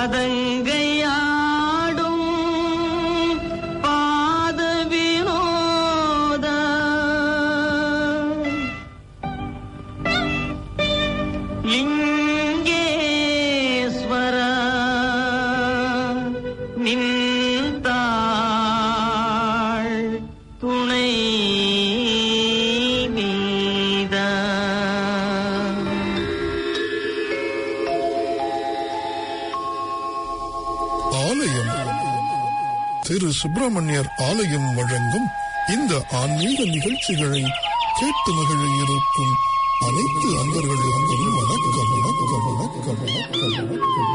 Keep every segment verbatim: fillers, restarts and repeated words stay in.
பதங்கையாடும் பாத வினோத லிங்கேஸ்வர நின்றாள் துணை நீத. ஆலயம் திரு சுப்பிரமணியர் ஆலயம் வழங்கும் இந்த ஆன்மீக நிகழ்ச்சிகளை கேட்டு மகிழ இருக்கும் அனைத்து அன்பர்களுக்கும் வணக்கம் வணக்கம் வணக்கம் வணக்கம்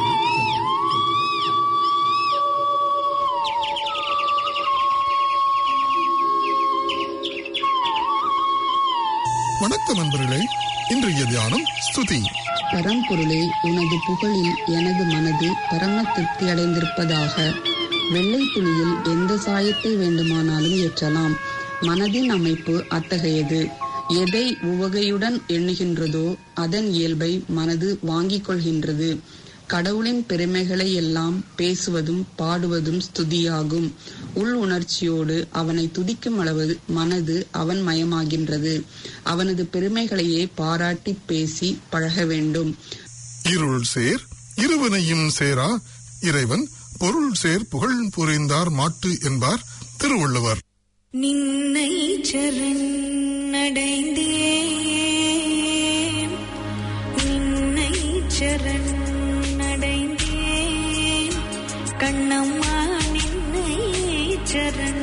வணக்கம் நண்பர்களே. இன்றைய தியானம் ஸ்துதி. பரம்பொருளே, உனது புகழில் எனது மனது பரம திருப்தி அடைந்திருப்பதாக. வெள்ளை துணியில் எந்த சாயத்தை வேண்டுமானாலும் ஏற்றலாம். மனதின் அமைப்பு அத்தகையது. எதை உவகையுடன் எண்ணுகின்றதோ அதன் இயல்பை மனது வாங்கிக் கொள்கின்றது. கடவுளின் பெருமைகளை எல்லாம் பேசுவதும் பாடுவதும் ஸ்துதியாகும். உள் உணர்ச்சியோடு அவனை துதிக்கும் அளவு மனது அவன் மயமாகின்றது. அவனது பெருமைகளையே பாராட்டி பேசி பழக வேண்டும். இருள் சேர் இருவனையும் சேரா இறைவன் பொருள் சேர் புகழ் புரிந்தார் மாட்டு என்பார் திருவள்ளுவர். நின்னை சரணடைந்தேன், நின்னை சரணடைந்தேன், கண்ணம்மா நின்னை சரண்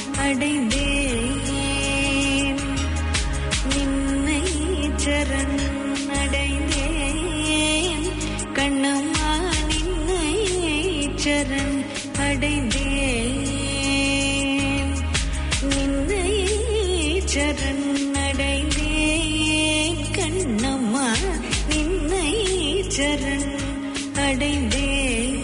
அடைந்தேன், நின்னை சரண் அடைந்தேன், கண்ணம்மா நின்னை சரண் அடைந்தேன், நின்னை சரண் அடைந்தேன், கண்ணம்மா நின்னை சரண் அடைந்தேன்.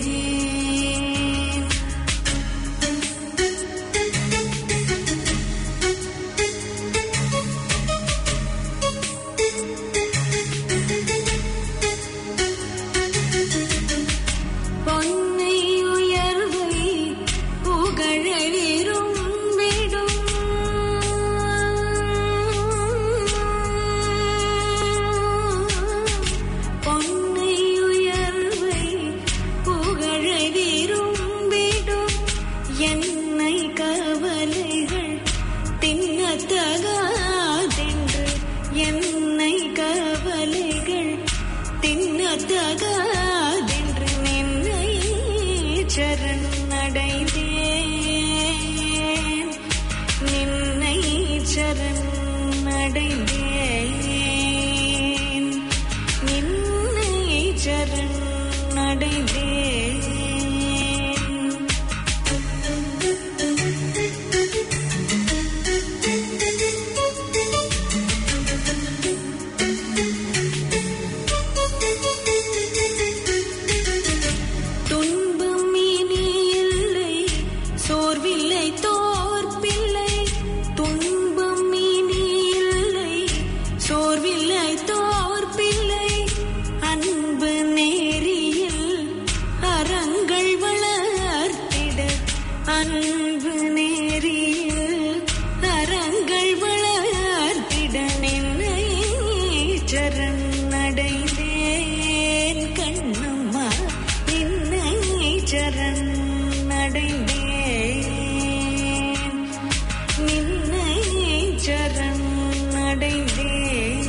பொன்னை உயர்வை புகழெழும் விடும், பொன்னை உயர்வை புகழெழும் விடும், என்னை கவலைகள் தின்னத்தகாதென்று, என்னை கவலைகள் தின்னத்தகாதென்று நின்னை சரண் அடைந்தேன், நின்னை சரண் அடைந்தேன், நின்னை சரண் அடைந்தேன். துன்பம் இனி இல்லை, சோர்வில்லை தோற்பில்லை, துன்பம் இனி இல்லை, சோர்வில்லை தோற்பில்லை, அன்பு நேரியில் அறங்கள் வளர்த்திட, அன்பு நேரியில் அறங்கள் வளர்த்திட நின்னை சரண் அடைந்தேன், கண்ணம்மா நின்னை சரண் அடைந்தேன், நின்னை சரண் அடைந்தேன்.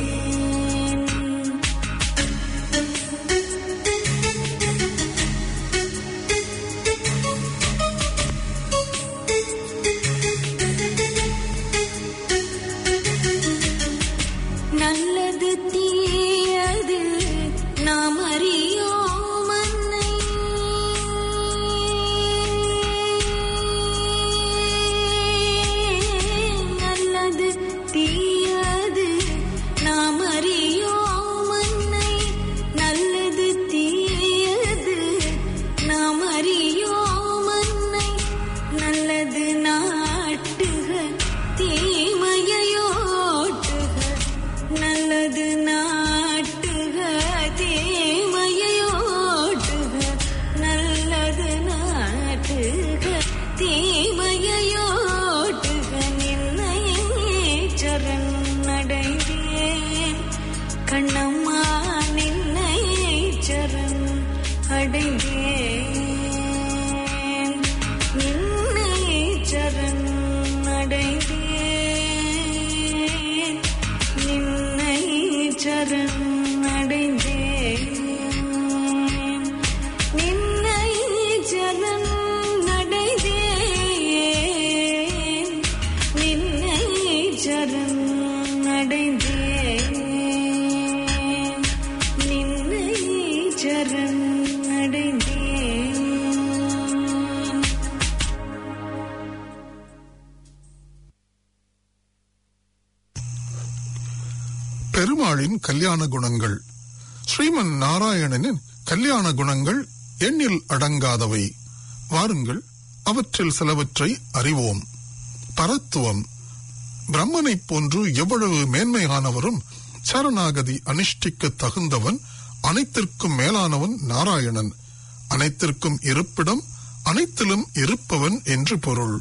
பெருமாளின் கல்யாண குணங்கள். ஸ்ரீமன் நாராயணனின் கல்யாண குணங்கள் எண்ணில் அடங்காதவை. வாருங்கள், அவற்றில் சிலவற்றை அறிவோம். பரத்துவம். பிரம்மனைப் போன்று எவ்வளவு மேன்மையானவரும் சரணாகதி அனுஷ்டிக்க தகுந்தவன், அனைத்திற்கும் மேலானவன் நாராயணன். அனைத்திற்கும் இருப்பிடம், அனைத்திலும் இருப்பவன் என்று பொருள்.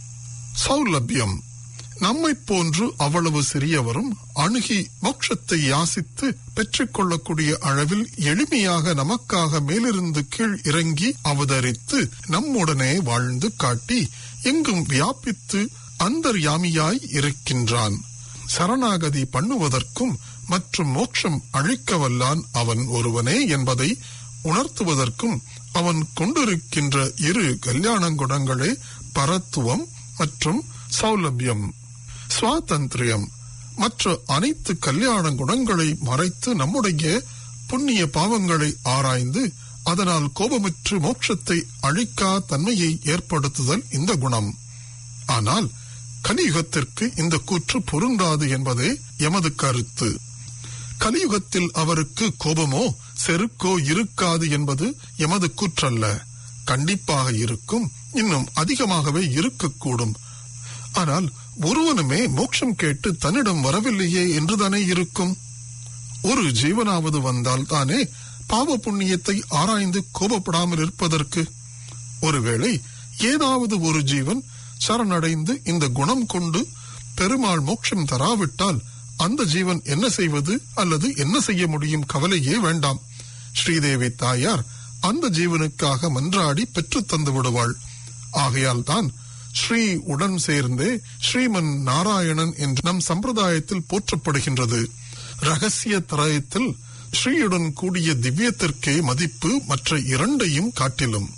சௌலபியம். நம்மை போன்று அவ்வளவு சிறியவரும் அணுகி மோட்சத்தை யாசித்து பெற்றுக் கொள்ளக்கூடிய அளவில் எளிமையாக நமக்காக மேலிருந்து கீழ் இறங்கி அவதரித்து நம்முடனே வாழ்ந்து காட்டி எங்கும் வியாபித்து அந்தர்யாமியாய் இருக்கின்றான். சரணாகதி பண்ணுவதற்கும் மற்றும் மோட்சம் அழிக்க வல்லான் அவன் ஒருவனே என்பதை உணர்த்துவதற்கும் அவன் கொண்டிருக்கின்ற இரு கல்யாண குணங்களே பரத்துவம் மற்றும் சௌலபியம். சுவாதந்திரியம். மற்ற அனைத்து கல்யாண குணங்களை மறைத்து நம்முடைய புண்ணிய பாவங்களை ஆராய்ந்து அதனால் கோபமுற்று மோட்சத்தை அழிக்கா தன்மையை ஏற்படுத்துதல் இந்த குணம். ஆனால் கலியுகத்திற்கு இந்த கூற்று பொருந்தாது என்பதே எமது கருத்து. கலியுகத்தில் அவருக்கு கோபமோ செருக்கோ இருக்காது என்பது எமது கூற்றல்ல. கண்டிப்பாக இருக்கும், இன்னும் அதிகமாகவே இருக்கக்கூடும். ஆனால் ஒருவனுமே மோட்சம் கேட்டு தன்னிடம் வரவில்லையே என்றுதானே இருக்கும். ஒரு ஜீவனாவது வந்தால் தானே பாவ புண்ணியத்தை ஆராய்ந்து கோபப்படாமல் இருப்பதற்கு. ஒருவேளை ஏதாவது ஒரு ஜீவன் சரணடைந்து இந்த குணம் கொண்டு பெருமாள் மோட்சம் தராவிட்டால் அந்த ஜீவன் என்ன செய்வது அல்லது என்ன செய்ய முடியும்? கவலையே வேண்டாம். ஸ்ரீதேவி தாயார் அந்த ஜீவனுக்காக மன்றாடி பெற்று தந்து விடுவாள். ஆகையால் தான் ஸ்ரீ உடன் சேர்ந்தே ஸ்ரீமன் நாராயணன் என்று நம் சம்பிரதாயத்தில் போற்றப்படுகின்றது. ரகசிய திரயத்தில் ஸ்ரீயுடன் கூடிய திவ்யத்திற்கே மதிப்பு மற்ற இரண்டையும் காட்டிலும்.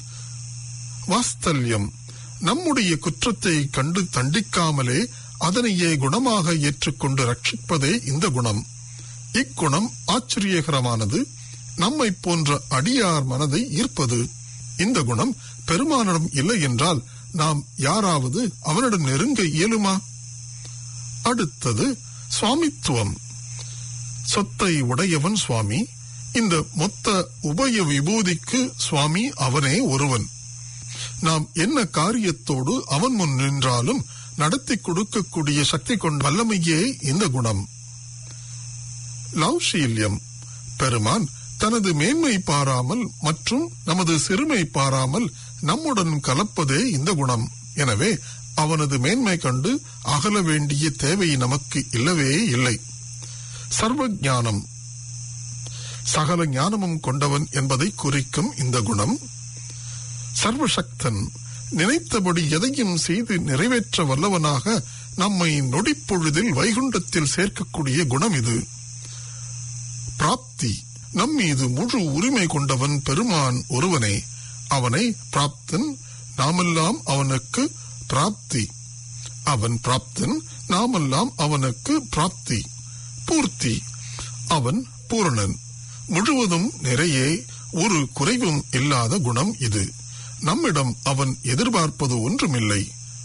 வாஸ்தல்யம். நம்முடைய குற்றத்தை கண்டு தண்டிக்காமலே அதனையே குணமாக ஏற்றுக்கொண்டு ரட்சிப்பதே இந்த குணம். இக்குணம் ஆச்சரியகரமானது. நம்மை போன்ற அடியார் மனதை ஈர்ப்பது. இந்த குணம் பெருமானிடம் இல்லை என்றால் நாம் யாராவது அவனிடம் நெருங்க இயலுமா? அடுத்தது சுவாமித்துவம். சொத்தை உடையவன் சுவாமி. இந்த மொத்த உபய விபூதிக்கு சுவாமி அவனே ஒருவன். நாம் என்ன காரியத்தோடு அவன் முன் நின்றாலும் நடத்தி கொடுக்கக்கூடிய சக்தி கொண்ட வல்லமையே இந்த குணம். லௌஷீல்யம். பெருமான் தனது மேன்மை பாராமல் மற்றும் நமது சிறுமை பாராமல் நம்முடன் கலப்பதே இந்த குணம். எனவே அவனது மேன்மை கண்டு அகல வேண்டிய தேவை நமக்கு இல்லவே இல்லை. சர்வ ஞானம். சகல ஞானமும் கொண்டவன் என்பதை குறிக்கும் இந்த குணம். சர்வசக்தன். நினைத்தபடி எதையும் செய்து நிறைவேற்ற வல்லவனாக நம்மை நொடிப்பொழுதில் வைகுண்டத்தில் சேர்க்கக்கூடிய குணம் இது. பிராப்தி. நம் மீது முழு உரிமை கொண்டவன் பெருமான் ஒருவனே. அவனை பிராப்தன், நாமெல்லாம் அவனுக்கு பிராப்தி. அவன் பிராப்தன், நாமெல்லாம் அவனுக்கு பிராப்தி. பூர்த்தி. அவன் பூரணன், முழுவதும் நிறையே, ஒரு குறைவும் இல்லாத குணம் இது. நம்மிடம் அவன் எதிர்பார்ப்பது ஒன்றுமில்லை.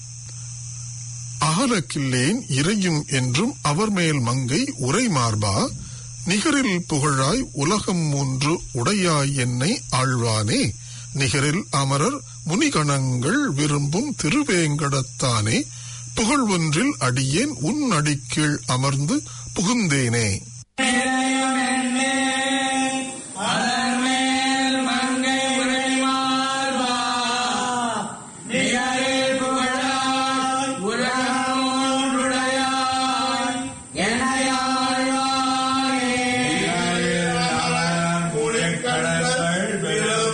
அகலக்கில்லேன் இறையும் என்றும் அவர் மேல் மங்கை உரை மார்பா, நிகரில் புகழாய் உலகம் மூன்று உடையாய் என்னை ஆழ்வானே, நிகரில் அமரர் முனிகணங்கள் விரும்பும் திருவேங்கடத்தானே, புகழ் ஒன்றில் அடியேன் உன் அடிக்கீழ் அமர்ந்து புகுந்தேனே. கடல்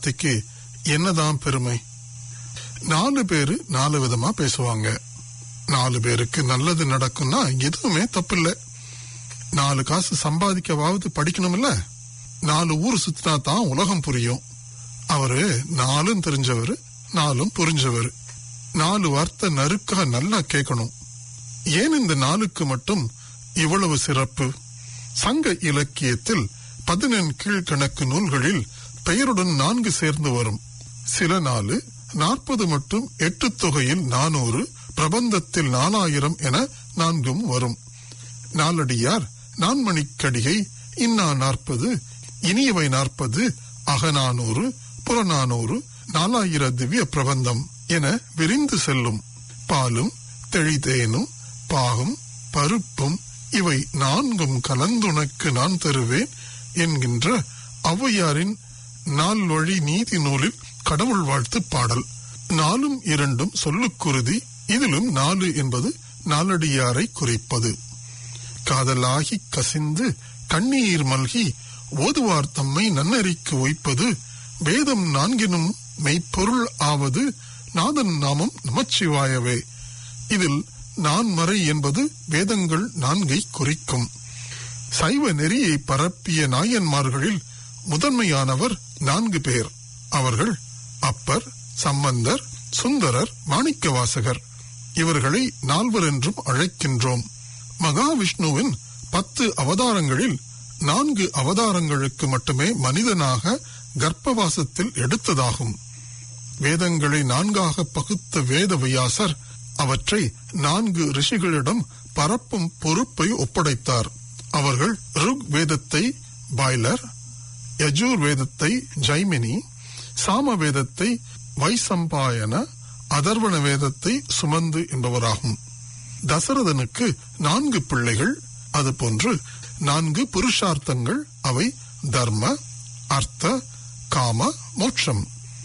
வார்த்தைக்கு என்னதான் பெருமை? நாலு பேரு நாலு விதமா பேசுவாங்க. நாலு பேருக்கு நல்லது நடக்கும்னா எதுவுமே தப்பில்ல. நாலு காசு சம்பாதிக்கவாவது படிக்கணும் இல்ல. நாலு ஊர் சுத்தினா தான் உலகம் புரியும். அவரு நாலும் தெரிஞ்சவரு, நாலும் புரிஞ்சவரு. நாலு வார்த்தை நறுக்கா நல்லா கேட்கணும். ஏன் இந்த நாளுக்கு மட்டும் இவ்வளவு சிறப்பு? சங்க இலக்கியத்தில் பதினெண் கீழ்கணக்கு நூல்களில் பெயருடன் நான்கு சேர்ந்து வரும். சில நாலு, நாற்பது மற்றும் எட்டு தொகையில் நானூறு, பிரபந்தத்தில் நாலாயிரம் என நான்கும் வரும். நாலடியார், நான்மணிக்கடிகை, இன்னா நாற்பது, இனியவை நாற்பது, அகநானூறு, புறநானூறு, நாலாயிர திவ்ய பிரபந்தம் என விரிந்து செல்லும். பாலும் தெளிதேனும் பாகும் பருப்பும் இவை நான்கும் கலந்துனக்கு நான் தருவேன் என்கின்ற ஔவையாரின் நால் வழி நீதி நூலில் கடவுள் வாழ்த்து பாடல். நாலும் இரண்டும் சொல்லுக்குருதி. இதிலும் நாலு என்பது நாலடியாரை குறிப்பது. காதலாகி கசிந்து கண்ணீர் மல்கி ஓதுவார் தம்மை நன்னறிக்கு ஒய்ப்பது, வேதம் நான்கினும் மெய்ப்பொருள் ஆவது, நாதன் நாமம் நமச்சிவாயவே. இதில் நான்மறை என்பது வேதங்கள் நான்கை குறிக்கும். சைவ நெறியை பரப்பிய நாயன்மார்களில் முதன்மையானவர் நான்கு பேர். அவர்கள் அப்பர், சம்பந்தர், சுந்தரர், மாணிக்கவாசகர். இவர்களை நால்வர் என்றும் அழைக்கின்றோம். மகாவிஷ்ணுவின் பத்து அவதாரங்களில் நான்கு அவதாரங்களுக்கு மட்டுமே மனிதனாக கர்ப்பவாசத்தில் எடுத்ததாகும். வேதங்களை நான்காக பகுத்த வேத வியாசர் அவற்றை நான்கு ரிஷிகளிடம் பரப்பும் பொறுப்பை ஒப்படைத்தார். அவர்கள் ருக் வேதத்தை பாய்லர், யஜூர் வேதத்தை ஜைமினி, சாம வேதத்தை வைசம்பாயன, அதர்வண வேதத்தை சுமந்து என்பவராகும். தசரதனுக்கு நான்கு பிள்ளைகள், அதுபோன்று நான்கு புருஷார்த்தங்கள். அவை தர்ம, அர்த்த, காம, மோட்சம்.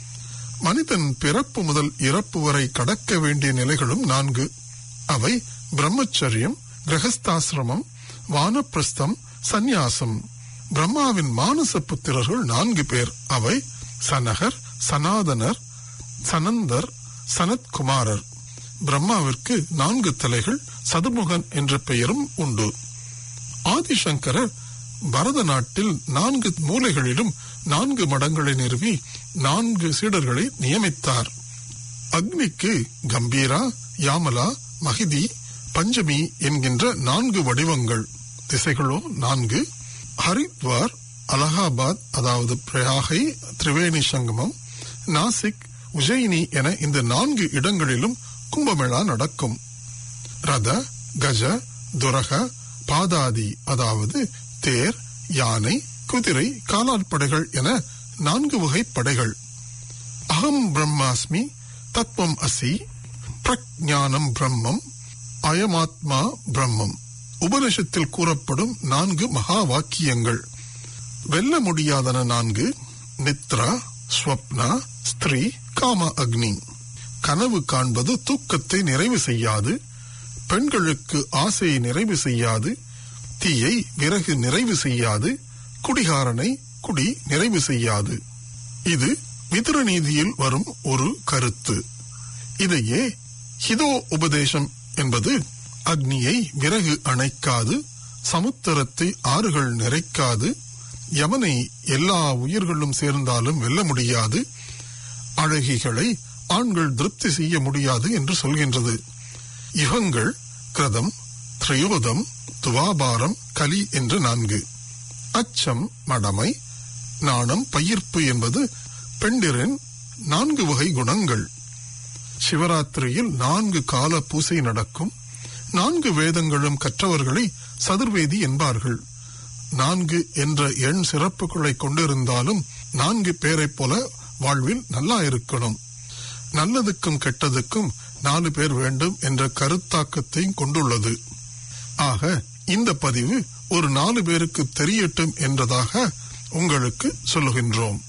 மனிதன் பிறப்பு முதல் இறப்பு வரை கடக்க வேண்டிய நிலைகளும் நான்கு. அவை பிரம்மச்சரியம், கிரகஸ்தாசிரமம், வானப்பிரஸ்தம், சந்நியாசம். பிரம்மாவின் மானச புத்திரர்கள் நான்கு பேர். அவை சனகர், சனாதனர், சனந்தர், சனத்குமாரர். பிரம்மாவிற்கு நான்கு தலைகள், சதுமுகன் என்ற பெயரும் உண்டு. ஆதிசங்கரர் பரத நாட்டில் நான்கு மூலைகளிலும் நான்கு மடங்களை நிறுவி நான்கு சீடர்களை நியமித்தார். அக்னிக்கு கம்பீரா, யாமலா, மகிதி, பஞ்சமி என்கின்ற நான்கு வடிவங்கள். திசைகளோ நான்கு. ஹரித்வார், அலகாபாத் அதாவது பிரயாகை, திரிவேணி சங்கமம், நாசிக், உஜயினி என இந்த நான்கு இடங்களிலும் கும்பமேளா நடக்கும். ரத, கஜ, துரக, பாதாதி அதாவது தேர், யானை, குதிரை, காலாட்படைகள் என நான்கு வகை படைகள். அகம் பிரம்மாஸ்மி, தத்வம் அசி, பிரக்ஞானம் பிரம்மம், அயமாத்மா பிரம்மம். உபனிஷத்தில் கூறப்படும் நான்கு மகா வாக்கியங்கள். வெல்ல முடியாதன நான்கு: நித்ரா, ஸ்வப்னா, ஸ்திரீ, காம, அக்னி. கனவு காண்பது தூக்கத்தை நிறைவு செய்யாது, பெண்களுக்கு ஆசையை நிறைவு செய்யாது, தீயை விறகு நிறைவு செய்யாது, குடிகாரனை குடி நிறைவு செய்யாது. இது விதுர நீதியில் வரும் ஒரு கருத்து. இதையே ஹிதோ உபதேசம் என்பது அக்னியை விறகு அணைக்காது, சமுத்திரத்தை ஆறுகள் நிறைக்காது, யமனை எல்லா உயிர்களும் சேர்ந்தாலும் வெல்ல முடியாது, அழகிகளை ஆண்கள் திருப்தி செய்ய முடியாது என்று சொல்கின்றது. யுகங்கள் கிருதம், திரையோதம், துவாபாரம், கலி என்று நான்கு. அச்சம், மடமை, நாணம், பயிர்ப்பு என்பது பெண்டிரின் நான்கு வகை குணங்கள். சிவராத்திரியில் நான்கு கால பூசை நடக்கும். நான்கு வேதங்களும் கற்றவர்களை சதுர்வேதி என்பார்கள். நான்கு என்ற எண் சிறப்புகளை கொண்டிருந்தாலும் நான்கு பேரை போல வாழ்வில் நல்லா இருக்கணும். நல்லதுக்கும் கெட்டதுக்கும் நாலு பேர் வேண்டும் என்ற கருத்தாக்கத்தை கொண்டுள்ளது. ஆக இந்த பதிவு ஒரு நாலு பேருக்கு தெரியட்டும் என்றதாக உங்களுக்கு சொல்லுகின்றோம்.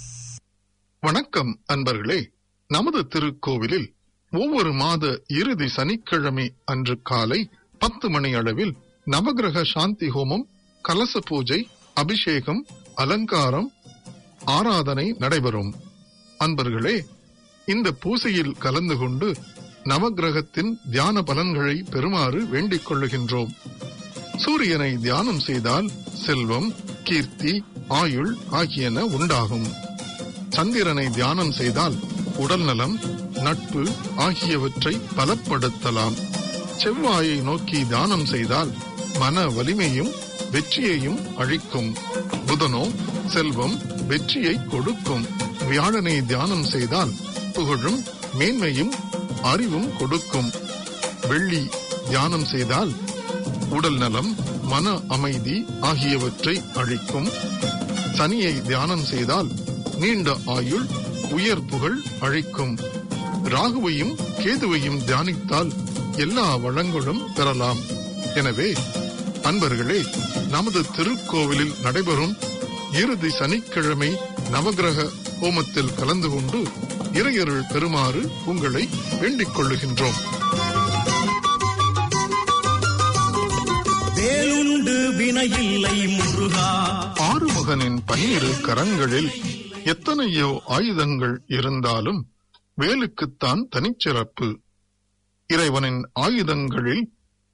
வணக்கம் அன்பர்களே. நமது திருக்கோவிலில் ஒவ்வொரு மாத இறுதி சனிக்கிழமை அன்று காலை பத்து மணி அளவில் நவகிரக சாந்தி ஹோமம், கலச பூஜை, அபிஷேகம், அலங்காரம், ஆராதனை நடைபெறும். அன்பர்களே, இந்த பூசையில் கலந்து கொண்டு நவக்கிரகத்தின் தியான பலன்களை பெறுமாறு வேண்டிக் கொள்ளுகின்றோம். சூரியனை தியானம் செய்தால் செல்வம், கீர்த்தி, ஆயுள் ஆகியன உண்டாகும். சந்திரனை தியானம் செய்தால் உடல் நலம், நட்பு ஆகியவற்றை பலப்படுத்தலாம். செவ்வாயை நோக்கி தியானம் செய்தால் மன வலிமையும் வெற்றியையும் அளிக்கும். புதனோ செல்வம், வெற்றியை கொடுக்கும். வியாழனை தியானம் செய்தால் புகழும், மேன்மையும், அறிவும் கொடுக்கும். வெள்ளி தியானம் செய்தால் உடல் நலம், மன அமைதி ஆகியவற்றை அளிக்கும். சனியை தியானம் செய்தால் நீண்ட ஆயுள், உயர் புகழ் அளிக்கும். ராகுவையும் கேதுவையும் தியானித்தால் எல்லா வளங்களும் பெறலாம். எனவே அன்பர்களே, நமது திருக்கோவிலில் நடைபெறும் இறுதி சனிக்கிழமை நவகிரக ஹோமத்தில் கலந்து கொண்டு இறையருள் பெறுமாறு உங்களை வேண்டிக் கொள்ளுகின்றோம். வேலுண்டு வினையில்லை முருகா. ஆறுமுகனின் பன்னிரு கரங்களில் எத்தனையோ ஆயுதங்கள் இருந்தாலும் வேலுக்குத்தான் தனிச்சிறப்பு. இறைவனின் ஆயுதங்களில்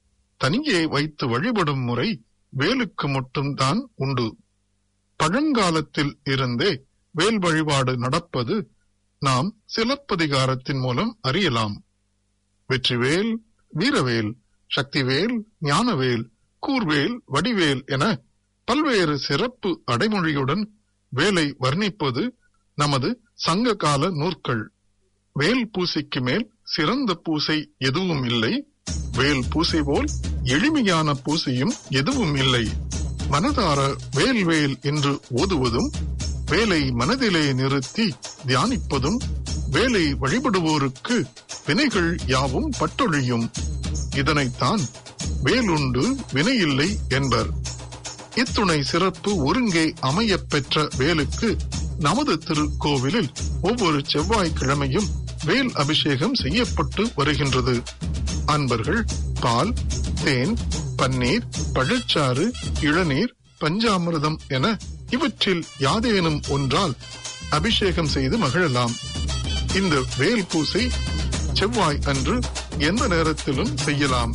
தனியே வைத்து வழிபடும் முறை வேலுக்கு மட்டும்தான் உண்டு. பழங்காலத்தில் இருந்தே வேல் வழிபாடு நடப்பது நாம் சிலப்பதிகாரத்தின் மூலம் அறியலாம். வெற்றிவேல், வீரவேல், சக்திவேல், ஞானவேல், கூர்வேல், வடிவேல் என பல்வேறு சிறப்பு அடைமொழியுடன் வேலை வர்ணிப்பது நமது சங்க கால நூற்கள். வேல் பூசைக்கு மேல் சிறந்த பூசை எதுவும் இல்லை. வேல் பூசை போல் எளிமையான பூசையும் எதுவும் இல்லை. மனதார வேல் வேல் என்று ஓதுவதும், வேலை மனதிலே நிறுத்தி தியானிப்பதும் வேலை வழிபடுவோருக்கு வினைகள் யாவும் பட்டொழியும். இதனைத்தான் வேலுண்டு வினையில்லை என்பர். இத்துணை சிறப்பு ஒருங்கே அமையப் பெற்ற வேலுக்கு நமது திருக்கோவிலில் ஒவ்வொரு செவ்வாய்க்கிழமையும் வேல் அபிஷேகம் செய்யப்பட்டு வருகின்றது. அன்பர்கள் பால், தேன், பன்னீர், பழச்சாறு, இளநீர், பஞ்சாமிர்தம் என இவற்றில் யாதேனும் ஒன்றால் அபிஷேகம் செய்து மகிழலாம். இந்த வேல் பூசை செவ்வாய் அன்று எந்த நேரத்திலும் செய்யலாம்.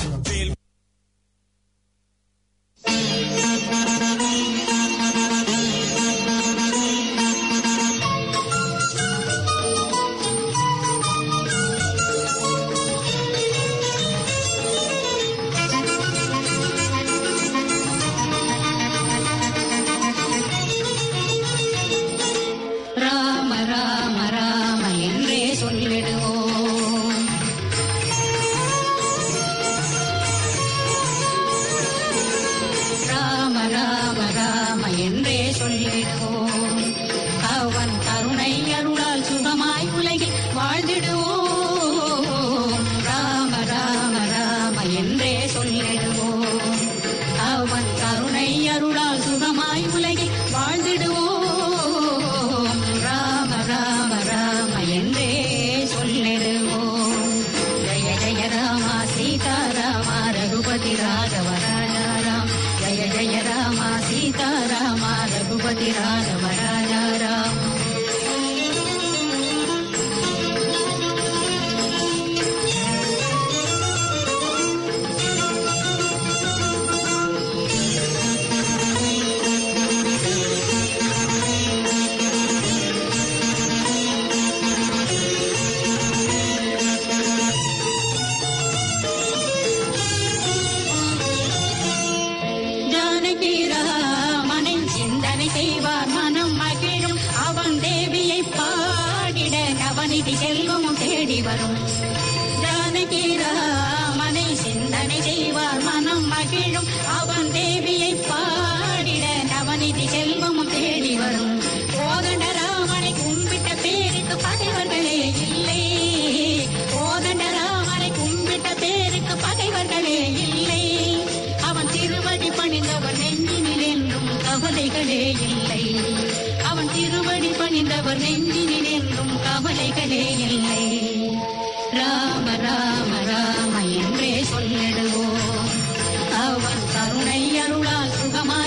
கருணை அருளால் சுகமா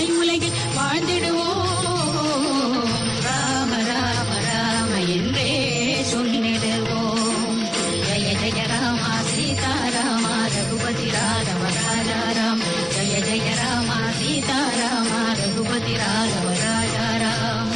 ரகுபதி ராகவ ராஜா ராம்.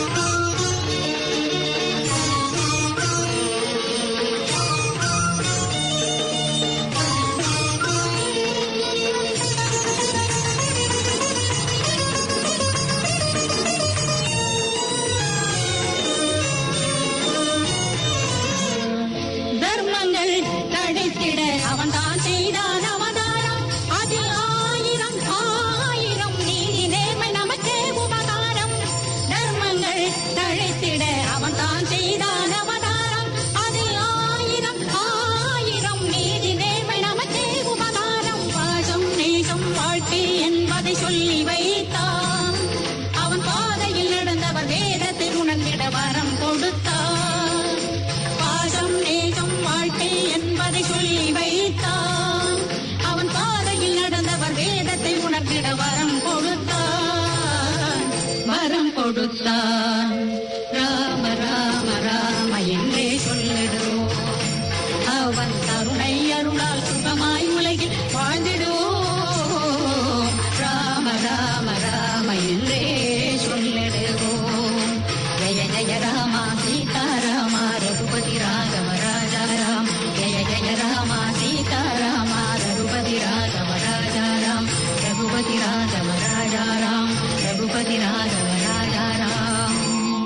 தர்மங்கள் தடைத்திட அவன் தான் செய்தான் அவதாரம். அதில் ஆயிரம் ஆயிரம் நீதி நேர்மை நமக்கே உபகாரம். தர்மங்கள் தழைத்திட அவன் தான் செய்தான் அவதாரம். அதில் ஆயிரம் ஆயிரம் நீதி நேர்மை நமக்கே உபகாரம். பாசம் நேசம் வாழ்க்கை என்பதை சொல்லி வைத்தான். அவன் பாதையில் நடந்தவர் வேதத்தை உணர்ந்திட வரம் கொடுத்தான். பாசம் நேசம் வாழ்க்கை என்பதை சொல்லி வைத்தான். அவன் பாதையில் நடந்தவர் வேதத்தை உணர்ந்திட வரம் கொடுத்தான். வரம் கொடுத்தான். ராம ராம ராம என்றே சொல்லிடுவோம். அவன் கருணை அருளால் சுகமாய் உலகில் வாழ்ந்திடுவோம். ராம ராம ராம என்றே சொல்லிடுவோம். ஜய ஜய ராமா சீதாராமா ரகுபதி ராகவ ராஜா ராம். ஜய ஜய ராமா சீதாராமா ரகுபதி ராகவ ராஜா ராம். ரகுபதி ராகவ ராஜா ராம். ரகுபதி ராகவ ராஜா ராம்.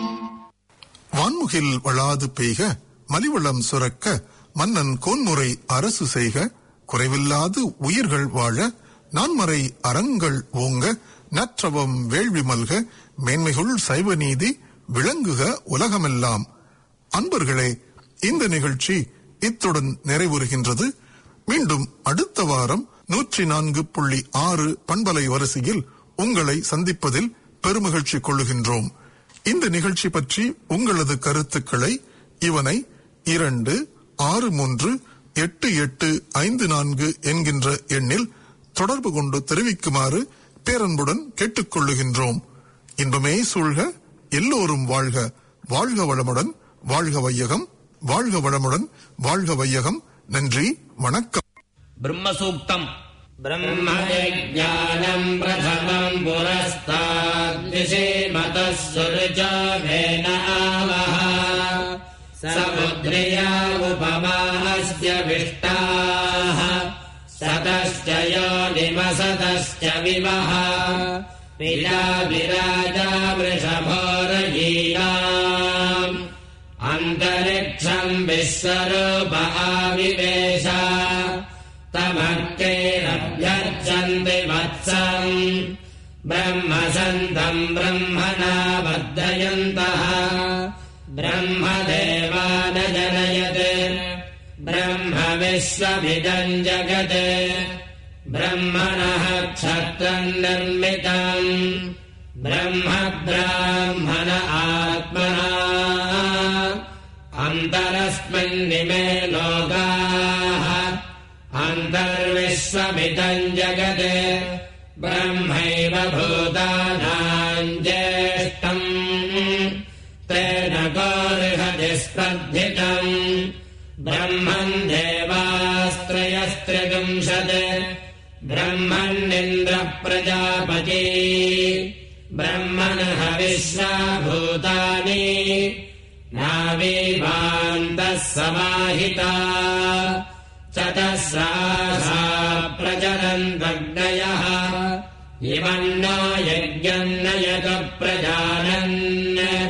வான்முகில் வளாது பெய்க மலிவளம் சுரக்க மன்னன் கோன்முறை அரசு செய்க குறைவில்லாது உயிர்கள் வாழ நான்மறை அறங்கள் ஓங்க நற்றவம் வேள்வி மல்க மேன்மைகுள் சைவ நீதி விளங்குக உலகமெல்லாம். அன்பர்களே, இந்த நிகழ்ச்சி இத்துடன் நிறைவுறுகின்றது. மீண்டும் அடுத்த வாரம் நூற்றி நான்கு புள்ளி ஆறு பண்பலை வரிசையில் உங்களை சந்திப்பதில் பெருமகிழ்ச்சி கொள்ளுகின்றோம். இந்த நிகழ்ச்சி பற்றி உங்களது கருத்துக்களை இவனை இரண்டு ஆறு மூன்று எட்டு எட்டு ஐந்து நான்கு என்கின்ற எண்ணில் தொடர்பு கொண்டு தெரிவிக்குமாறு பேரன்புடன் கேட்டுக்கொள்ளுகின்றோம். இன்பமே சூழ்க, எல்லோரும் வாழ்க, வாழ்க வளமுடன், வாழ்க வையகம், வாழ்க வளமுடன், வாழ்க வையகம். நன்றி, வணக்கம். பிரம்மசூக்தம். ब्रह्मज्ञानम् प्रथमम् पुरस्ताद्दिशेमतः सुरजावेन आवः स बुद्ध्रिया उपमास्य विष्टाः सतश्च योनिमसतश्च विवः पिता विराजा वृषभोरयीनाम् अन्तरिक्षम् विश्वरूप आविवेश तमर्कैरभ्यर्चन्ति वत्सम् ब्रह्मसन्तम् ब्रह्मणा वर्धयन्तः ब्रह्मदेवान जनयत् ब्रह्म विश्वमिदम् जगत् ब्रह्मणः क्षत्रम् निर्मितम् ब्रह्म ब्राह्मण आत्मना अन्तरस्मिन्निमे लोकाः अन्तर्विश्वमिदम् जगत् ब्रह्मैव भूतानाम् ज्येष्ठम् तेन कोऽर्हति स्पर्धितम् ब्रह्मन् देवास्त्रयस्त्रिविंशत् ब्रह्मन्निन्द्रः प्रजापति ब्रह्मणः विश्वा भूतानि नावीवान्तः समाहिता चतस्रासा प्रचरन्त्वग्नयः इमन्नो यज्ञम् नयत प्रजानन्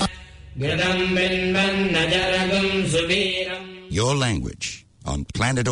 घृतम् विन्वन्न जरगुम् सुवीरम्. Your language on Planet